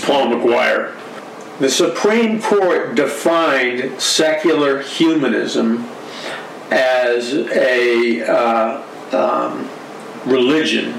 Paul McGuire. The Supreme Court defined secular humanism as a religion.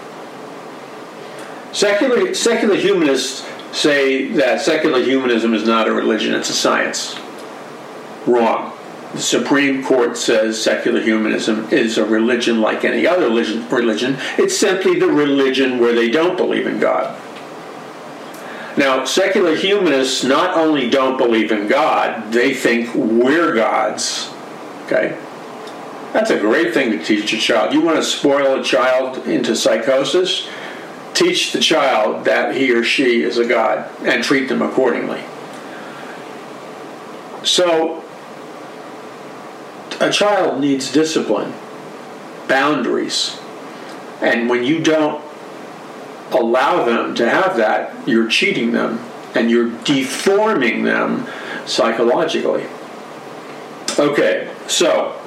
Secular humanists say that secular humanism is not a religion, it's a science. Wrong. The Supreme Court says secular humanism is a religion like any other religion. It's simply the religion where they don't believe in God. Now, secular humanists not only don't believe in God, they think we're gods. Okay? That's a great thing to teach a child. You want to spoil a child into psychosis? Teach the child that he or she is a god and treat them accordingly. So, a child needs discipline, boundaries. And when you don't allow them to have that, you're cheating them and you're deforming them psychologically. Okay, so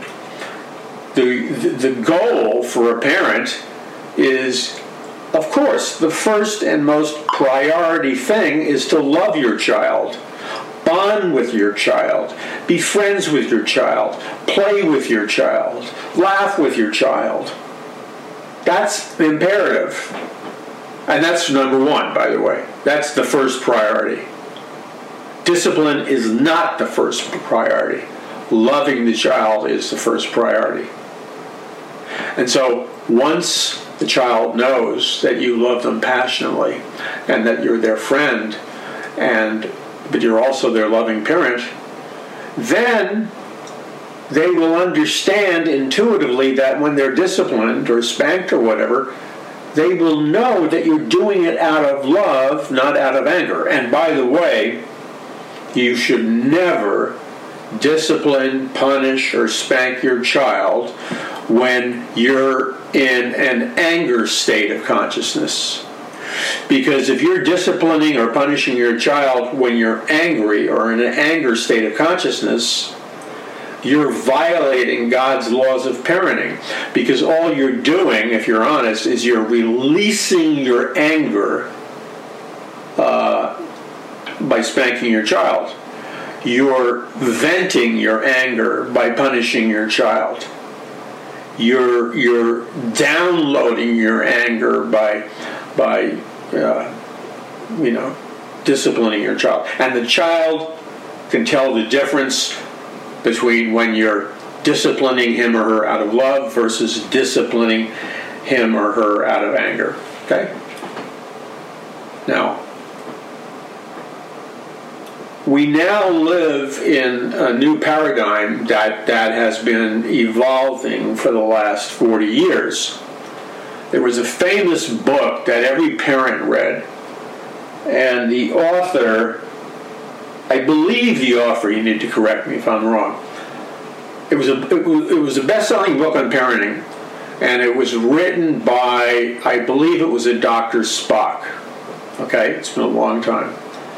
the goal for a parent is, of course, the first and most priority thing is to love your child, bond with your child, be friends with your child, play with your child, laugh with your child. That's imperative. And that's number one, by the way. That's the first priority. Discipline is not the first priority. Loving the child is the first priority. And so once the child knows that you love them passionately and that you're their friend, but you're also their loving parent, then they will understand intuitively that when they're disciplined or spanked or whatever, they will know that you're doing it out of love, not out of anger. And by the way, you should never discipline, punish, or spank your child when you're in an anger state of consciousness. Because if you're disciplining or punishing your child when you're angry or in an anger state of consciousness, you're violating God's laws of parenting. Because all you're doing, if you're honest, is you're releasing your anger by spanking your child. You're venting your anger by punishing your child. You're downloading your anger by disciplining your child. And the child can tell the difference between when you're disciplining him or her out of love versus disciplining him or her out of anger. Okay? Now, we now live in a new paradigm that has been evolving for the last 40 years. There was a famous book that every parent read, and the author, I believe the author, you need to correct me if I'm wrong, it was a best-selling book on parenting, and it was written by, I believe it was a Dr. Spock. Okay, it's been a long time.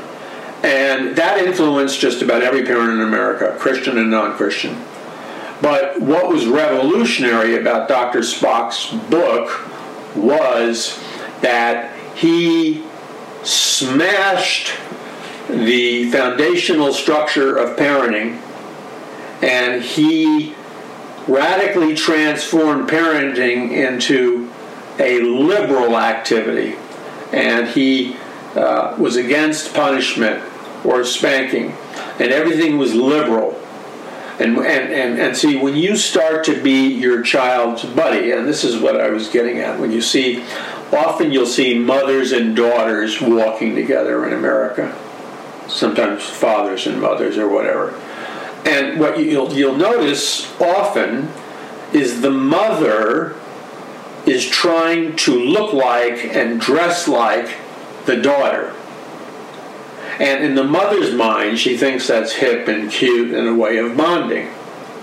And that influenced just about every parent in America, Christian and non-Christian. But what was revolutionary about Dr. Spock's book was that he smashed the foundational structure of parenting, and he radically transformed parenting into a liberal activity. And he was against punishment or spanking, and everything was liberal. And see, when you start to be your child's buddy, and this is what I was getting at, often you'll see mothers and daughters walking together in America, sometimes fathers and mothers or whatever. And what you'll notice often is the mother is trying to look like and dress like the daughter. And in the mother's mind, she thinks that's hip and cute and a way of bonding.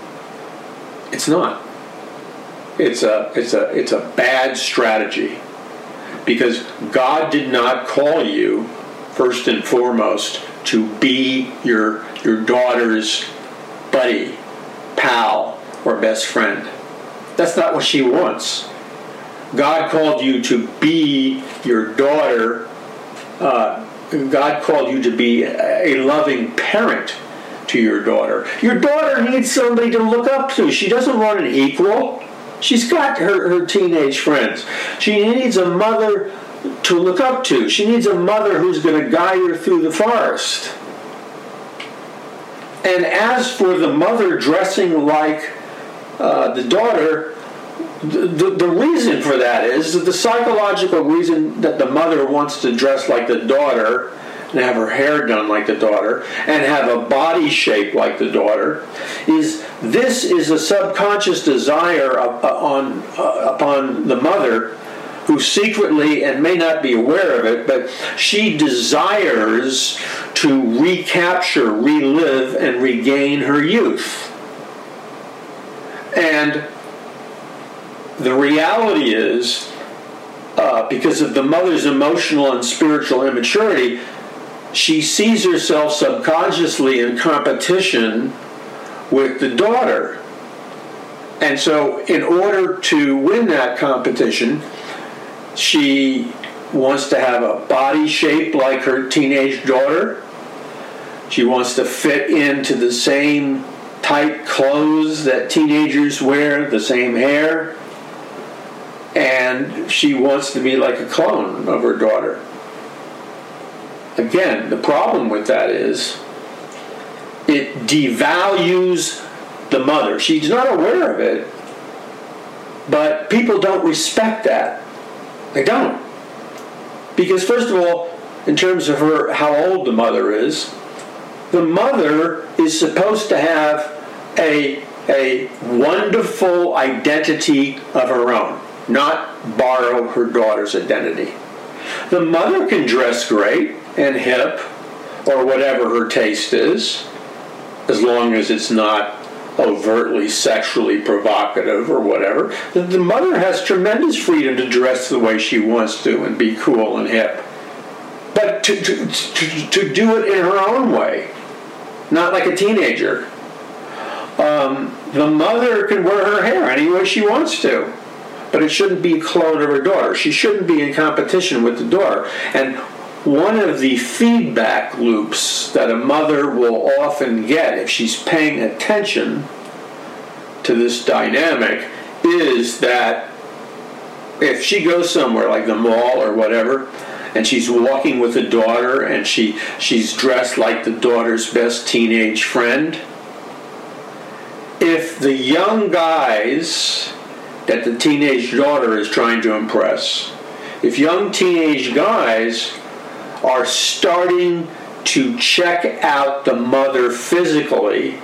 It's not. It's a bad strategy, because God did not call you, first and foremost, to be your daughter's buddy, pal, or best friend. That's not what she wants. God called you to be your daughter God called you to be a loving parent to your daughter. Your daughter needs somebody to look up to. She doesn't want an equal. She's got her teenage friends. She needs a mother to look up to. She needs a mother who's going to guide her through the forest. And as for the mother dressing like the daughter, the reason for that is that the psychological reason that the mother wants to dress like the daughter and have her hair done like the daughter and have a body shape like the daughter is this is a subconscious desire upon the mother, who secretly and may not be aware of it, but she desires to recapture, relive, and regain her youth. And the reality is, because of the mother's emotional and spiritual immaturity, she sees herself subconsciously in competition with the daughter. And so in order to win that competition, she wants to have a body shape like her teenage daughter. She wants to fit into the same tight clothes that teenagers wear, the same hair. And she wants to be like a clone of her daughter. Again, the problem with that is it devalues the mother. She's not aware of it, but people don't respect that. They don't. Because first of all, in terms of how old the mother is, the mother is supposed to have a wonderful identity of her own, not borrow her daughter's identity. The mother can dress great and hip, or whatever her taste is, as long as it's not overtly sexually provocative or whatever. The mother has tremendous freedom to dress the way she wants to and be cool and hip. But to do it in her own way, not like a teenager. The mother can wear her hair any way she wants to, but it shouldn't be a clone of her daughter. She shouldn't be in competition with the daughter. And one of the feedback loops that a mother will often get if she's paying attention to this dynamic is that if she goes somewhere like the mall or whatever, and she's walking with a daughter and she's dressed like the daughter's best teenage friend, if the young guys that the teenage daughter is trying to impress, if young teenage guys are starting to check out the mother physically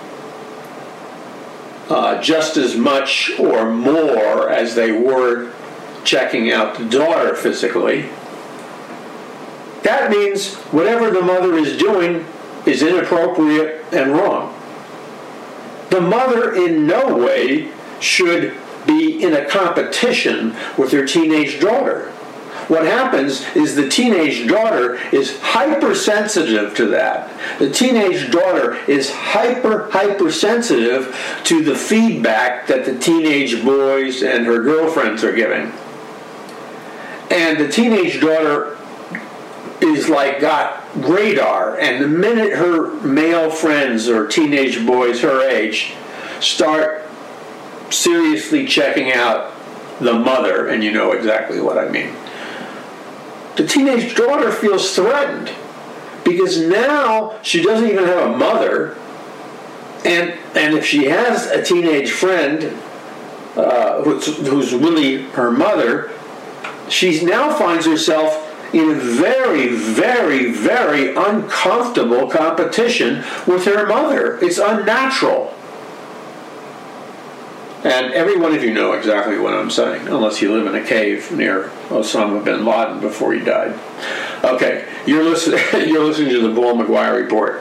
just as much or more as they were checking out the daughter physically, that means whatever the mother is doing is inappropriate and wrong. The mother in no way should be in a competition with her teenage daughter. What happens is the teenage daughter is hypersensitive to that. The teenage daughter is hypersensitive to the feedback that the teenage boys and her girlfriends are giving. And the teenage daughter is like got radar, and the minute her male friends or teenage boys her age start seriously checking out the mother, and you know exactly what I mean, the teenage daughter feels threatened because now she doesn't even have a mother, and if she has a teenage friend who's really her mother, she now finds herself in a very, very, very uncomfortable competition with her mother. It's unnatural. And every one of you know exactly what I'm saying, unless you live in a cave near Osama bin Laden before he died. Okay, you're listening to the Paul McGuire Report.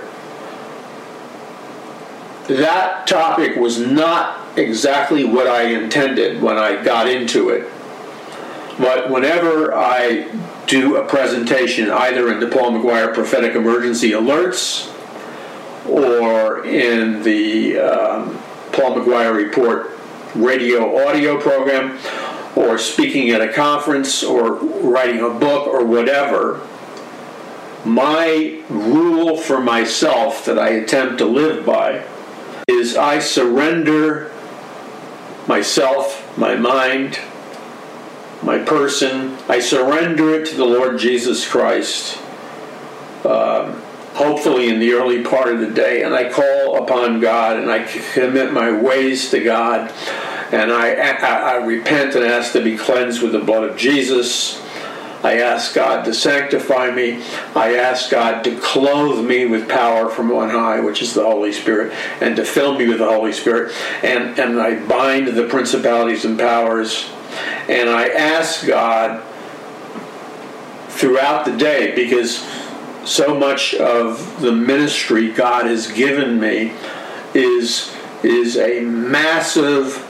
That topic was not exactly what I intended when I got into it. But whenever I do a presentation, either in the Paul McGuire Prophetic Emergency Alerts or in the Paul McGuire Report radio audio program, or speaking at a conference or writing a book or whatever, my rule for myself that I attempt to live by is I surrender myself, my mind, my person. I surrender it to the Lord Jesus Christ, hopefully in the early part of the day, and I call upon God, and I commit my ways to God, and I repent and ask to be cleansed with the blood of Jesus. I ask God to sanctify me. I ask God to clothe me with power from on high, which is the Holy Spirit, and to fill me with the Holy Spirit. And I bind the principalities and powers. And I ask God throughout the day, because so much of the ministry God has given me is a massive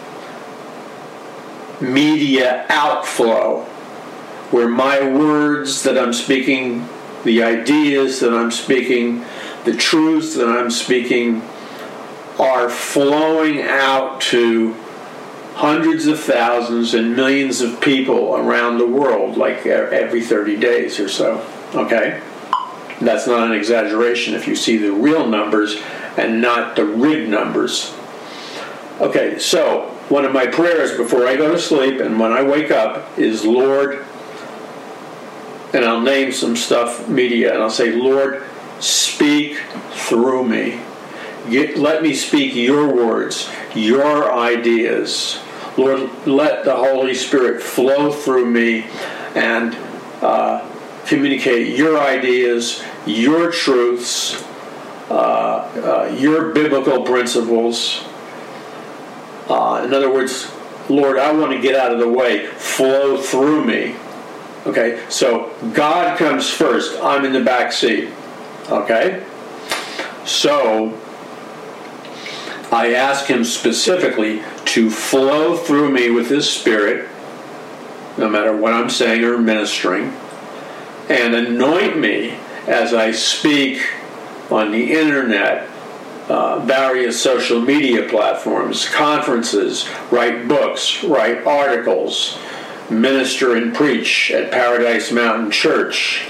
media outflow, where my words that I'm speaking, the ideas that I'm speaking, the truths that I'm speaking are flowing out to hundreds of thousands and millions of people around the world, like every 30 days or so. Okay? That's not an exaggeration if you see the real numbers and not the rigged numbers. Okay, so one of my prayers before I go to sleep and when I wake up is, Lord, and I'll name some stuff, media, and I'll say, Lord, speak through me. Let me speak your words, your ideas. Lord, let the Holy Spirit flow through me and communicate your ideas, your truths, your biblical principles. In other words, Lord, I want to get out of the way. Flow through me. Okay, so God comes first. I'm in the back seat. Okay? So I ask him specifically to flow through me with his Spirit, no matter what I'm saying or ministering, and anoint me as I speak on the internet, various social media platforms, conferences, write books, write articles, minister and preach at Paradise Mountain Church,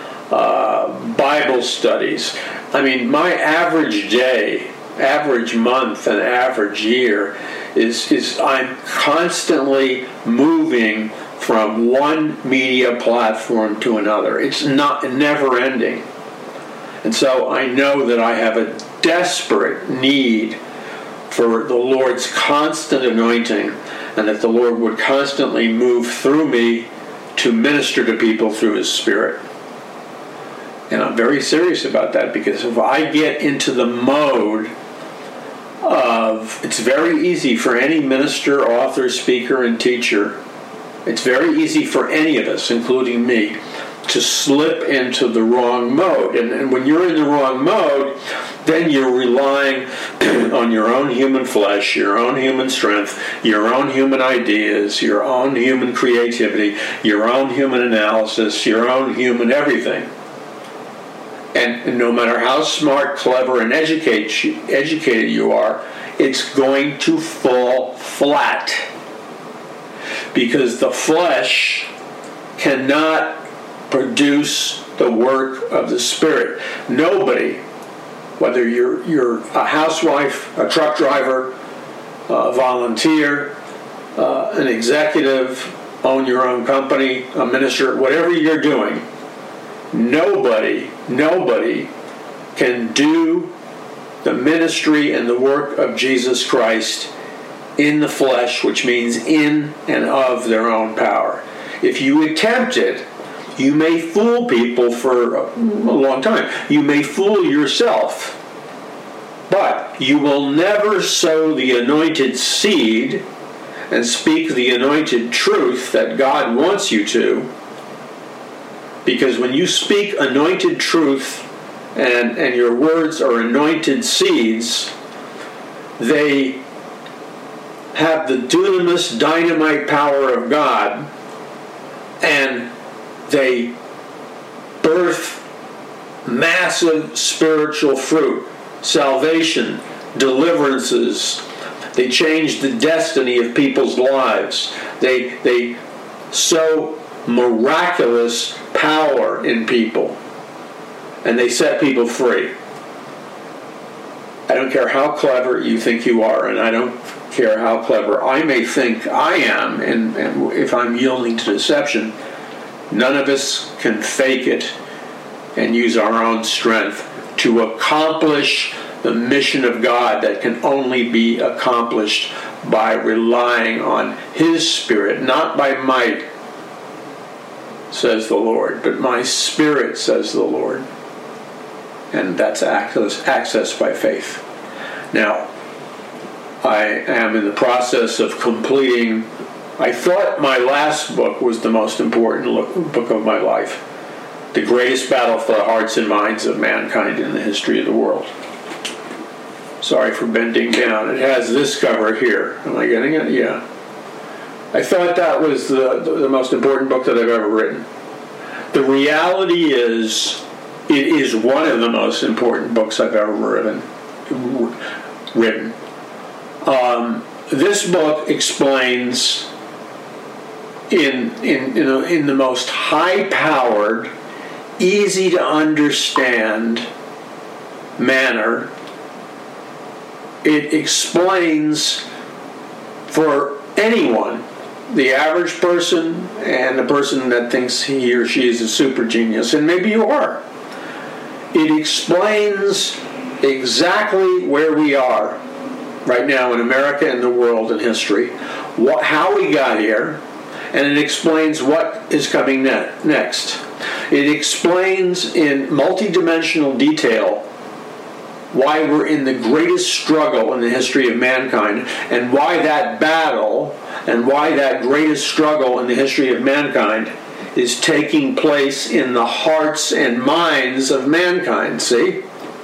Bible studies. I mean, my average day, average month, and average year is I'm constantly moving from one media platform to another. It's not never ending. And so I know that I have a desperate need for the Lord's constant anointing, and that the Lord would constantly move through me to minister to people through his Spirit. And I'm very serious about that, because if I get into the mode of, it's very easy for any minister, author, speaker, and teacher, it's very easy for any of us, including me, to slip into the wrong mode. And when you're in the wrong mode, then you're relying on your own human flesh, your own human strength, your own human ideas, your own human creativity, your own human analysis, your own human everything. And no matter how smart, clever, and educated you are, it's going to fall flat. Because the flesh cannot produce the work of the Spirit. Nobody, whether you're a housewife, a truck driver, a volunteer, an executive, own your own company, a minister, whatever you're doing, nobody can do the ministry and the work of Jesus Christ in the flesh, which means in and of their own power. If you attempt it, you may fool people for a long time. You may fool yourself. But you will never sow the anointed seed and speak the anointed truth that God wants you to. Because when you speak anointed truth and your words are anointed seeds, they have the dunamis, dynamite power of God, and they birth massive spiritual fruit, salvation, deliverances. They change the destiny of people's lives. They sow miraculous power in people. and they set people free. I don't care how clever you think you are, and I don't care how clever I may think I am, and if I'm yielding to deception, none of us can fake it and use our own strength to accomplish the mission of God that can only be accomplished by relying on His Spirit, not by might, says the Lord, but my Spirit, says the Lord. And that's access by faith. Now, I am in the process of completing, I thought my last book was the most important book of my life. The Greatest Battle for the Hearts and Minds of Mankind in the History of the World. Sorry for bending down. It has this cover here. Am I getting it? Yeah. I thought that was the most important book that I've ever written. The reality is, it is one of the most important books I've ever written. This book explains in the most high-powered, easy to understand manner. It explains for anyone, the average person and the person that thinks he or she is a super genius, and maybe you are. It explains exactly where we are right now in America and the world and history, how we got here, and it explains what is coming next. It explains in multidimensional detail why we're in the greatest struggle in the history of mankind, and why that battle and why that greatest struggle in the history of mankind is taking place in the hearts and minds of mankind. See?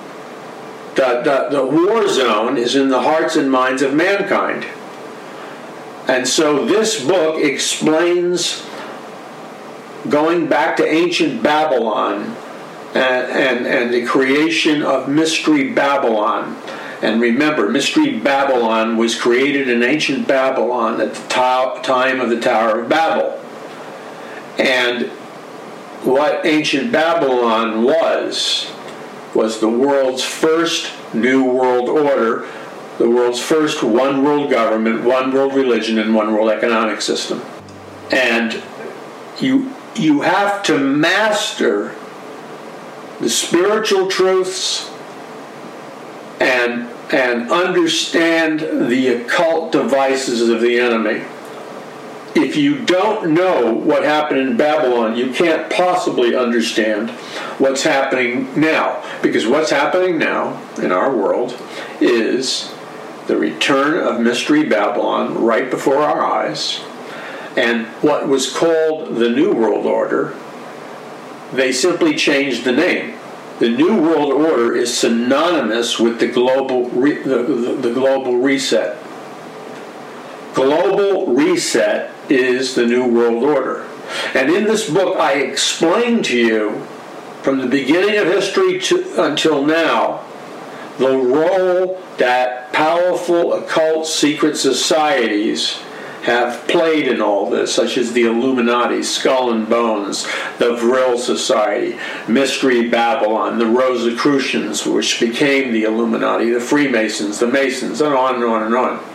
The war zone is in the hearts and minds of mankind. And so this book explains going back to ancient Babylon and the creation of Mystery Babylon. And remember, Mystery Babylon was created in ancient Babylon at the time of the Tower of Babel. And what ancient Babylon was the world's first new world order, the world's first one world government, one world religion, and one world economic system. And you have to master the spiritual truths and understand the occult devices of the enemy. If you don't know what happened in Babylon, you can't possibly understand what's happening now. Because what's happening now in our world is the return of Mystery Babylon right before our eyes. And what was called the New World Order, they simply changed the name. The New World Order is synonymous with the global reset. Global reset is the New World Order. And in this book, I explain to you, from the beginning of history until now, the role that powerful occult secret societies have played in all this, such as the Illuminati, Skull and Bones, the Vril Society, Mystery Babylon, the Rosicrucians, which became the Illuminati, the Freemasons, the Masons, and on and on and on.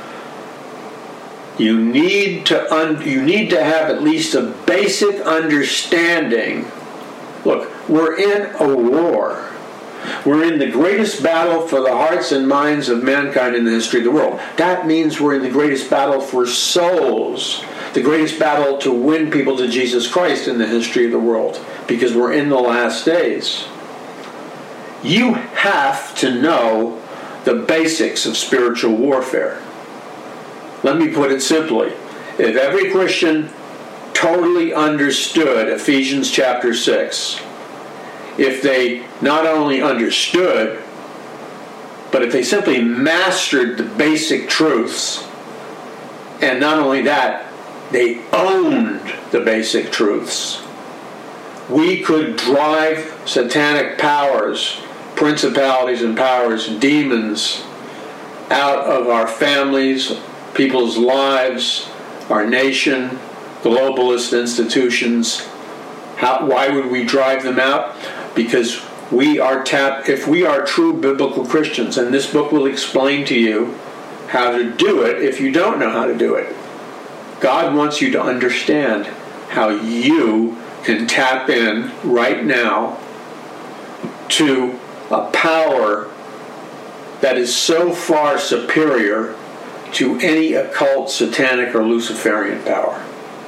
You need to have at least a basic understanding. Look, we're in a war. We're in the greatest battle for the hearts and minds of mankind in the history of the world. That means we're in the greatest battle for souls, the greatest battle to win people to Jesus Christ in the history of the world, because we're in the last days. You have to know the basics of spiritual warfare. Let me put it simply. If every Christian totally understood Ephesians chapter 6, if they not only understood, but if they simply mastered the basic truths, and not only that, they owned the basic truths, we could drive satanic powers, principalities and powers, demons, out of our families, people's lives, our nation, globalist institutions. Why would we drive them out? Because if we are true biblical Christians, and this book will explain to you how to do it if you don't know how to do it. God wants you to understand how you can tap in right now to a power that is so far superior to any occult, satanic, or Luciferian power.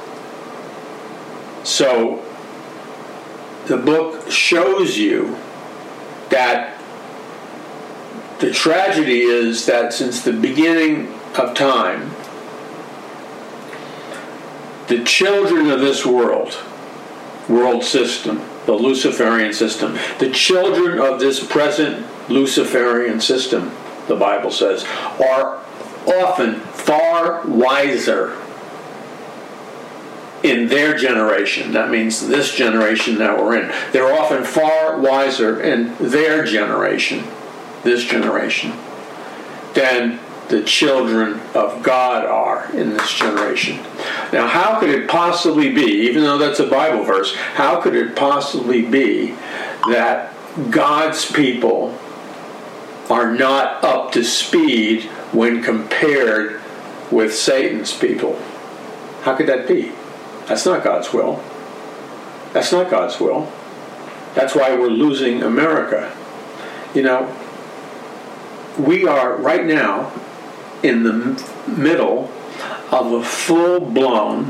So, the book shows you that the tragedy is that since the beginning of time, the children of this world system, the Luciferian system, the children of this present Luciferian system, the Bible says, are often far wiser in their generation. That means this generation that we're in. They're often far wiser in their generation, this generation, than the children of God are in this generation. Now, how could it possibly be, even though that's a Bible verse, how could it possibly be that God's people are not up to speed when compared with Satan's people? How could that be? That's not God's will. That's not God's will. That's why we're losing America. You know, we are right now in the middle of a full-blown,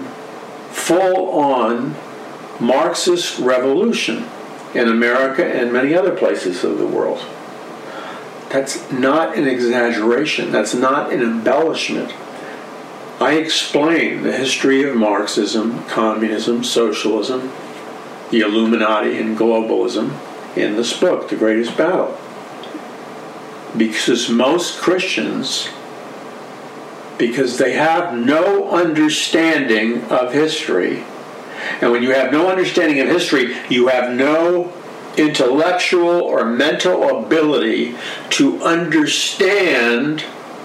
full-on Marxist revolution in America and many other places of the world. That's not an exaggeration. That's not an embellishment. I explain the history of Marxism, communism, socialism, the Illuminati, and globalism in this book, The Greatest Battle. Because most Christians, because they have no understanding of history, and when you have no understanding of history, you have no intellectual or mental ability to understand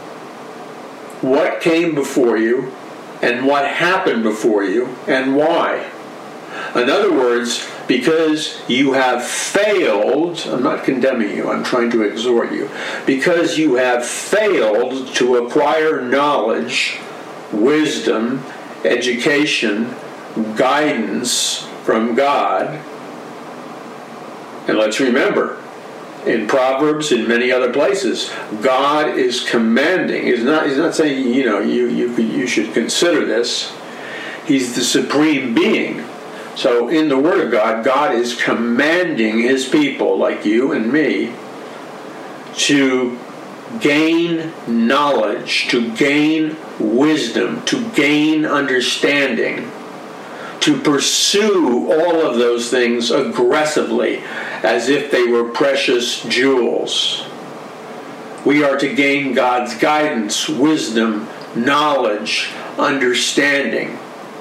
what came before you and what happened before you and why. In other words, because you have failed, I'm not condemning you, I'm trying to exhort you, because you have failed to acquire knowledge, wisdom, education, guidance from God. And let's remember, in Proverbs, in many other places, God is commanding. He's not saying, you know, you should consider this. He's the supreme being. So in the Word of God, God is commanding His people, like you and me, to gain knowledge, to gain wisdom, to gain understanding, to pursue all of those things aggressively as if they were precious jewels. We are to gain God's guidance, wisdom, knowledge, understanding.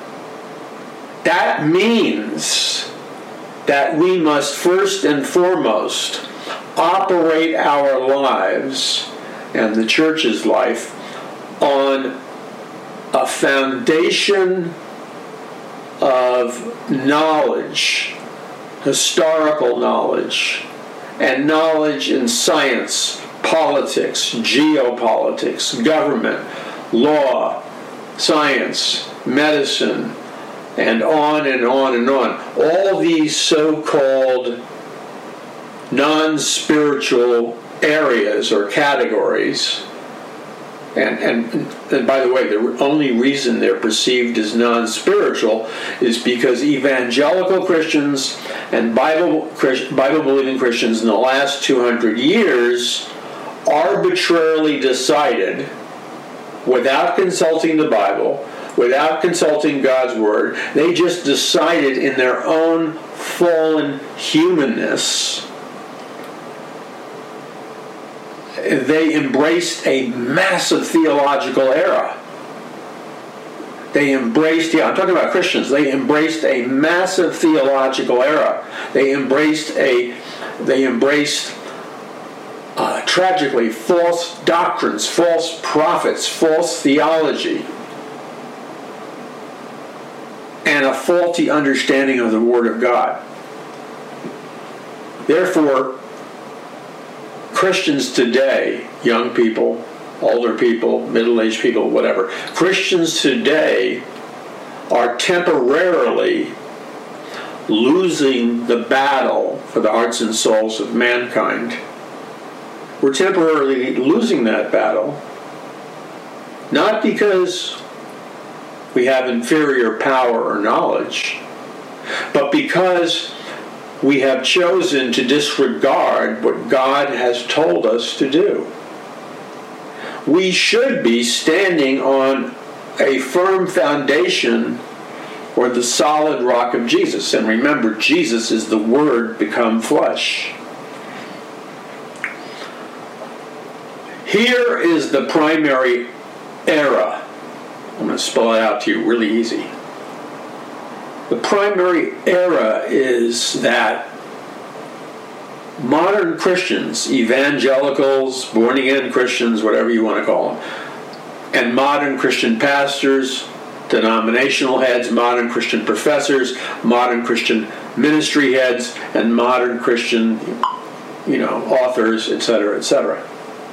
That means that we must first and foremost operate our lives and the church's life on a foundation of knowledge, historical knowledge, and knowledge in science, politics, geopolitics, government, law, science, medicine, and on and on and on. All these so-called non-spiritual areas or categories. And by the way, the only reason they're perceived as non-spiritual is because evangelical Christians and Bible-believing Christians in the last 200 years arbitrarily decided, without consulting the Bible, without consulting God's Word, they just decided in their own fallen humanness. They embraced a massive theological error. I'm talking about Christians. They embraced a massive theological error. They embraced tragically false doctrines, false prophets, false theology, and a faulty understanding of the Word of God. Therefore, Christians today, young people, older people, middle-aged people, whatever, Christians today are temporarily losing the battle for the hearts and souls of mankind. We're temporarily losing that battle, not because we have inferior power or knowledge, but because we have chosen to disregard what God has told us to do. We should be standing on a firm foundation or the solid rock of Jesus. And remember, Jesus is the Word become flesh. Here is the primary error. I'm going to spell it out to you really easy. The primary error is that modern Christians, evangelicals, born-again Christians, whatever you want to call them, and modern Christian pastors, denominational heads, modern Christian professors, modern Christian ministry heads, and modern Christian, authors, etc., etc.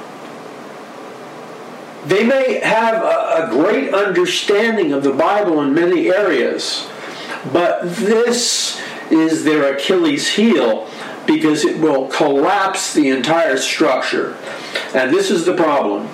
They may have a great understanding of the Bible in many areas, but this is their Achilles heel because it will collapse the entire structure. And this is the problem.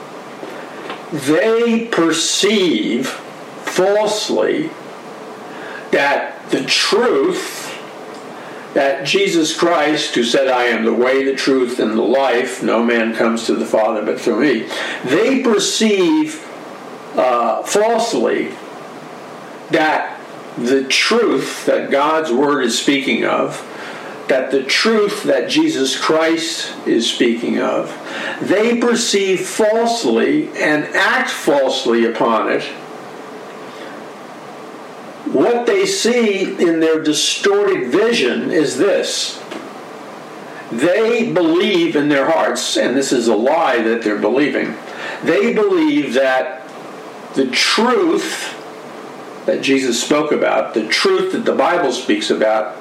They perceive falsely that the truth that Jesus Christ, who said, "I am the way, the truth, and the life, no man comes to the Father but through me," they perceive falsely that the truth that God's Word is speaking of, that the truth that Jesus Christ is speaking of, they perceive falsely and act falsely upon it. What they see in their distorted vision is this. They believe in their hearts, and this is a lie that they're believing, they believe that the truth that Jesus spoke about, the truth that the Bible speaks about,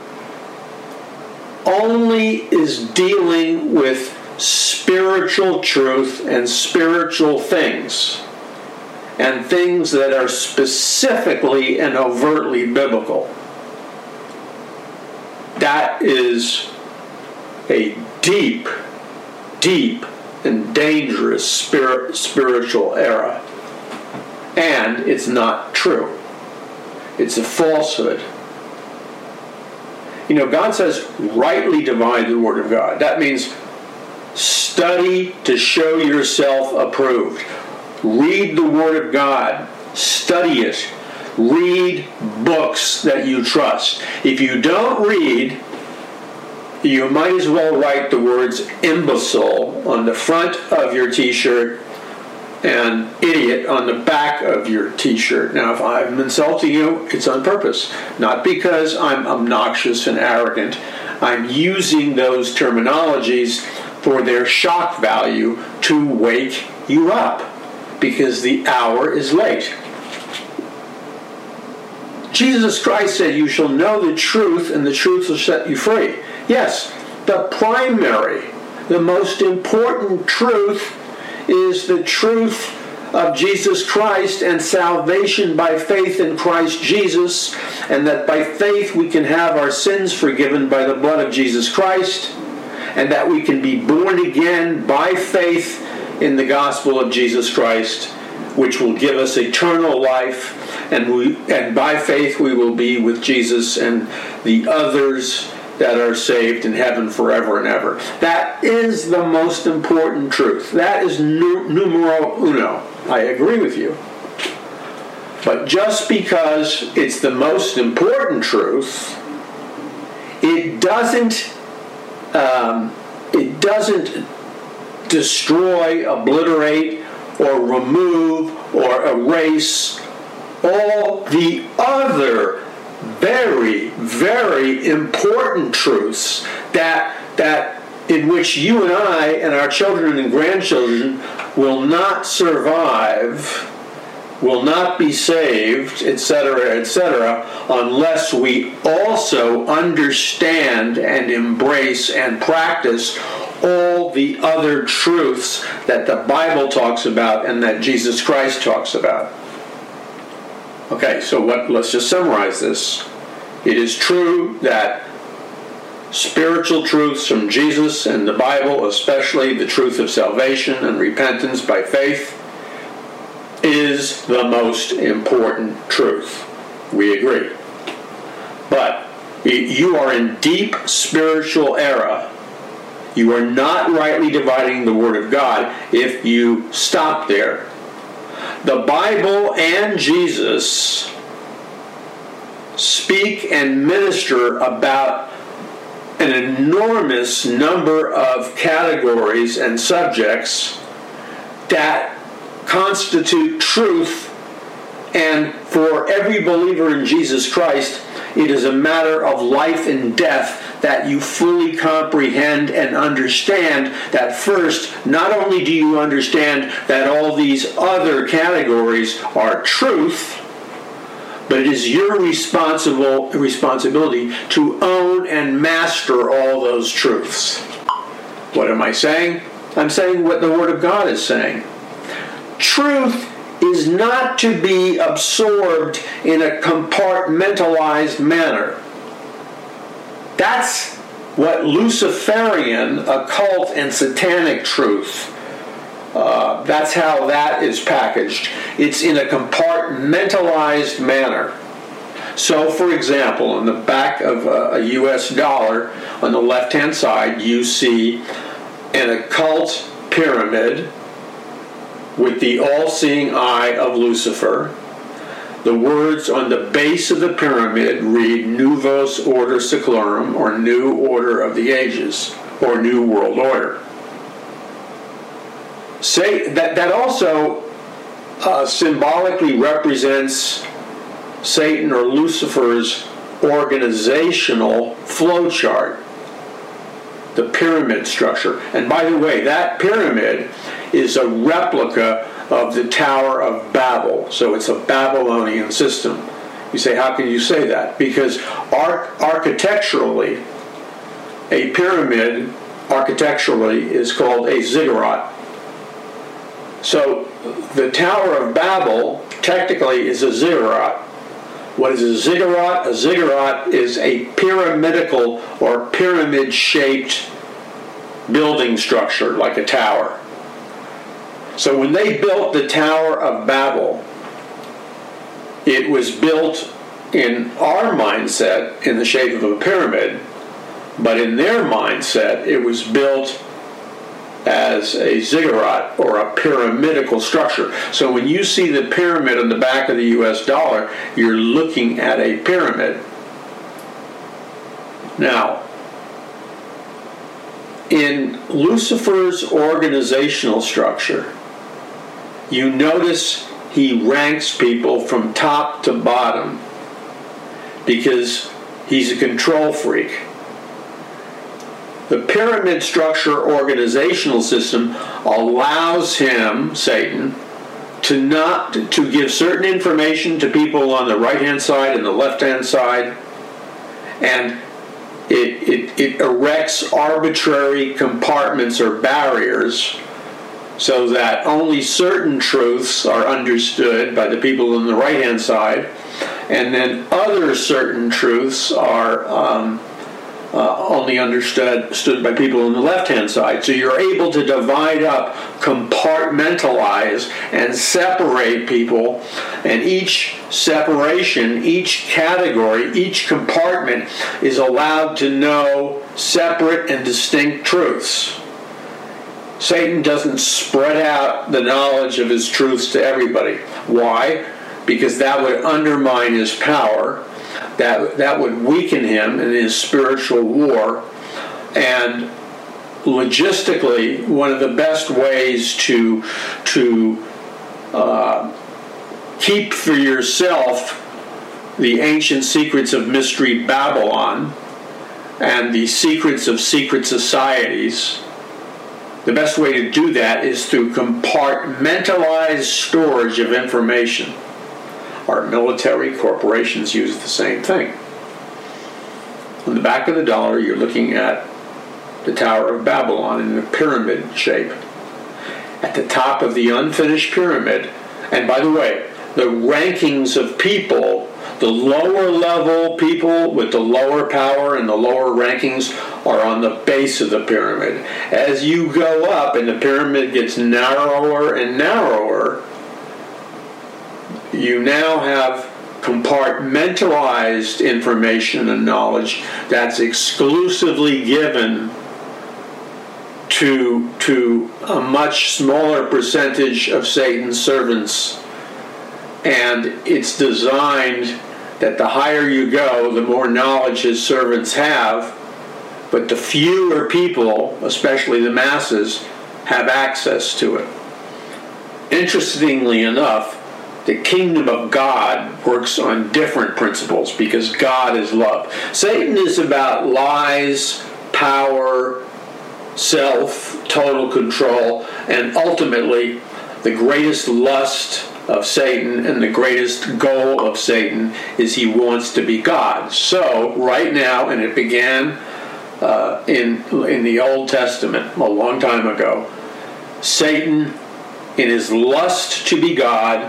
only is dealing with spiritual truth and spiritual things, and things that are specifically and overtly biblical. That is a deep, deep, and dangerous spiritual error. And it's not true. It's a falsehood. God says, rightly divide the Word of God. That means study to show yourself approved. Read the Word of God. Study it. Read books that you trust. If you don't read, you might as well write the words imbecile on the front of your t-shirt and idiot on the back of your t-shirt. Now, if I'm insulting you, it's on purpose. Not because I'm obnoxious and arrogant. I'm using those terminologies for their shock value to wake you up, because the hour is late. Jesus Christ said, "You shall know the truth, and the truth will set you free." Yes, the primary, the most important truth is the truth of Jesus Christ and salvation by faith in Christ Jesus, and that by faith we can have our sins forgiven by the blood of Jesus Christ, and that we can be born again by faith in the gospel of Jesus Christ, which will give us eternal life, and by faith we will be with Jesus and the others that are saved in heaven forever and ever. That is the most important truth. That is numero uno. I agree with you. But just because it's the most important truth, it doesn't destroy, obliterate, or remove, or erase all the other very, very important truths that in which you and I and our children and grandchildren will not survive, will not be saved, etc., etc., unless we also understand and embrace and practice all the other truths that the Bible talks about and that Jesus Christ talks about. Okay, so let's just summarize this. It is true that spiritual truths from Jesus and the Bible, especially the truth of salvation and repentance by faith, is the most important truth. We agree. But you are in deep spiritual error. You are not rightly dividing the Word of God if you stop there. The Bible and Jesus speak and minister about an enormous number of categories and subjects that constitute truth, and for every believer in Jesus Christ, it is a matter of life and death that you fully comprehend and understand that first, not only do you understand that all these other categories are truth, but it is your responsibility to own and master all those truths. What am I saying? I'm saying what the Word of God is saying. Truth is not to be absorbed in a compartmentalized manner. That's what Luciferian, occult, and satanic truth, that's how that is packaged. It's in a compartmentalized manner. So, for example, on the back of a US dollar, on the left-hand side, you see an occult pyramid with the all-seeing eye of Lucifer. The words on the base of the pyramid read Novus Ordo Seclorum, or New Order of the Ages, or New World Order. That also symbolically represents Satan or Lucifer's organizational flowchart, the pyramid structure. And by the way, that pyramid is a replica of the Tower of Babel. So it's a Babylonian system. You say, how can you say that? Because architecturally, a pyramid architecturally is called a ziggurat. So the Tower of Babel technically is a ziggurat. What is a ziggurat? A ziggurat is a pyramidical or pyramid-shaped building structure, like a tower. So when they built the Tower of Babel, it was built in our mindset in the shape of a pyramid, but in their mindset it was built as a ziggurat or a pyramidical structure. So when you see the pyramid on the back of the US dollar, you're looking at a pyramid. Now, in Lucifer's organizational structure, you notice he ranks people from top to bottom because he's a control freak. The pyramid structure organizational system allows him, Satan, to give certain information to people on the right-hand side and the left-hand side, and it erects arbitrary compartments or barriers so that only certain truths are understood by the people on the right-hand side, and then other certain truths are only understood by people on the left-hand side. So you're able to divide up, compartmentalize, and separate people, and each separation, each category, each compartment is allowed to know separate and distinct truths. Satan doesn't spread out the knowledge of his truths to everybody. Why? Because that would undermine his power. That would weaken him in his spiritual war. And logistically, one of the best ways to keep for yourself the ancient secrets of Mystery Babylon and the secrets of secret societies, the best way to do that is through compartmentalized storage of information. Our military corporations use the same thing. On the back of the dollar, you're looking at the Tower of Babylon in a pyramid shape. At the top of the unfinished pyramid, and by the way, the rankings of people, the lower level people with the lower power and the lower rankings are on the base of the pyramid. As you go up and the pyramid gets narrower and narrower, you now have compartmentalized information and knowledge that's exclusively given to a much smaller percentage of Satan's servants. And it's designed that the higher you go, the more knowledge his servants have, but the fewer people, especially the masses, have access to it. Interestingly enough, the kingdom of God works on different principles because God is love. Satan is about lies, power, self, total control, and ultimately the greatest lust of Satan and the greatest goal of Satan is he wants to be God. So right now, and it began in the Old Testament a long time ago, Satan, in his lust to be God,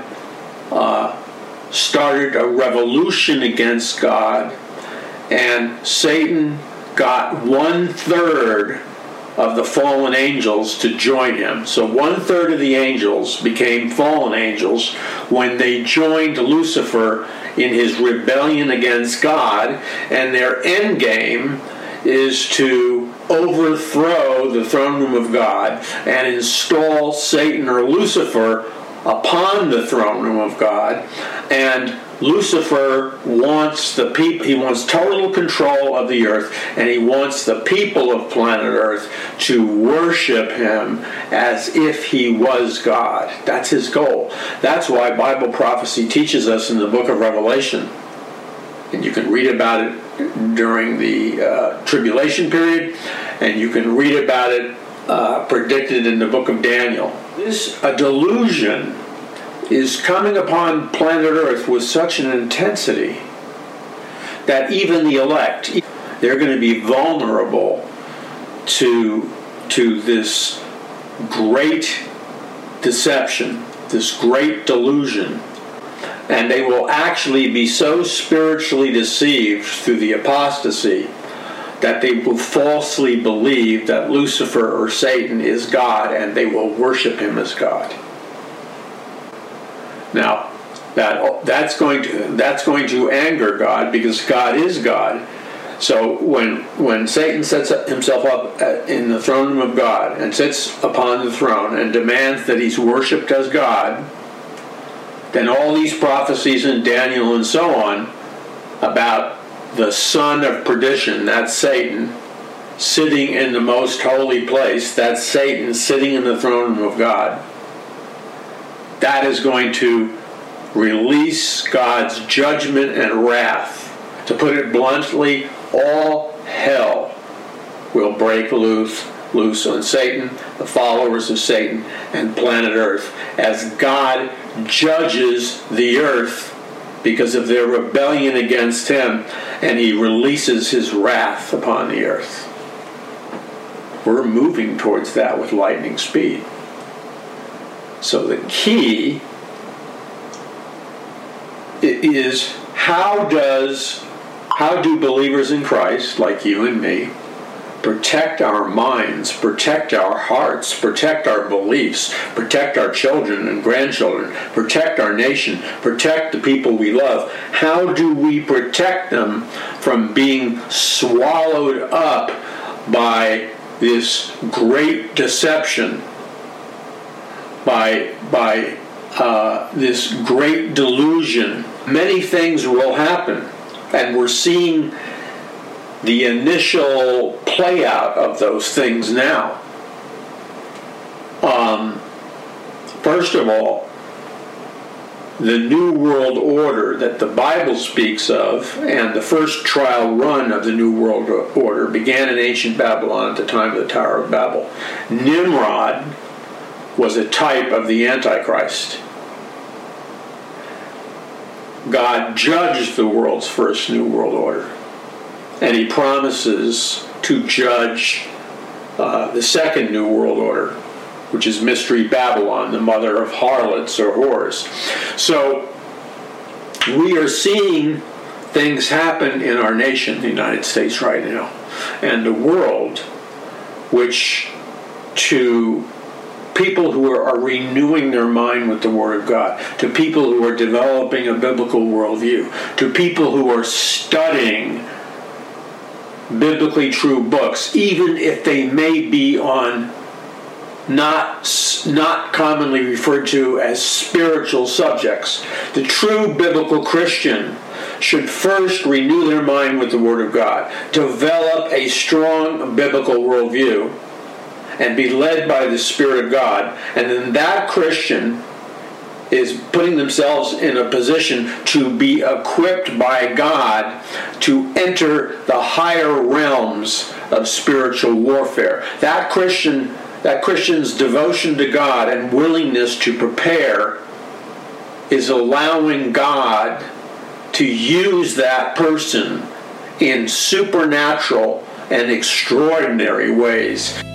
started a revolution against God, and Satan got 1/3 of the fallen angels to join him. So 1/3 of the angels became fallen angels when they joined Lucifer in his rebellion against God, and their end game is to overthrow the throne room of God and install Satan or Lucifer upon the throne room of God. And Lucifer wants the people, he wants total control of the earth, and he wants the people of planet Earth to worship him as if he was God. That's his goal. That's why Bible prophecy teaches us in the book of Revelation, and you can read about it during the tribulation period, and you can read about it predicted in the book of Daniel. This a delusion is coming upon planet Earth with such an intensity that even the elect, they're going to be vulnerable to this great deception, this great delusion. And they will actually be so spiritually deceived through the apostasy that they will falsely believe that Lucifer or Satan is God, and they will worship him as God. Now, that's going to anger God, because God is God. So when Satan sets himself up in the throne room of God and sits upon the throne and demands that he's worshipped as God, then all these prophecies in Daniel and so on about the son of perdition, that's Satan, sitting in the most holy place, that's Satan sitting in the throne room of God, that is going to release God's judgment and wrath. To put it bluntly, all hell will break loose on Satan, the followers of Satan, and planet Earth, as God judges the earth because of their rebellion against him, and he releases his wrath upon the earth. We're moving towards that with lightning speed. So the key is how do believers in Christ, like you and me, protect our minds, protect our hearts, protect our beliefs, protect our children and grandchildren, protect our nation, protect the people we love? How do we protect them from being swallowed up by this great deception, by this great delusion? Many things will happen, and we're seeing the initial play out of those things now. First of all, the New World Order that the Bible speaks of, and the first trial run of the New World Order, began in ancient Babylon at the time of the Tower of Babel. Nimrod was a type of the Antichrist. God judged the world's first New World Order, and he promises to judge the second New World Order, which is Mystery Babylon, the mother of harlots or whores. So we are seeing things happen in our nation, the United States right now, and the world, which to people who are renewing their mind with the Word of God, to people who are developing a biblical worldview, to people who are studying biblically true books, even if they may be on not commonly referred to as spiritual subjects. The true biblical Christian should first renew their mind with the Word of God, develop a strong biblical worldview, and be led by the Spirit of God. And then that Christian is putting themselves in a position to be equipped by God to enter the higher realms of spiritual warfare. That Christian's devotion to God and willingness to prepare is allowing God to use that person in supernatural and extraordinary ways.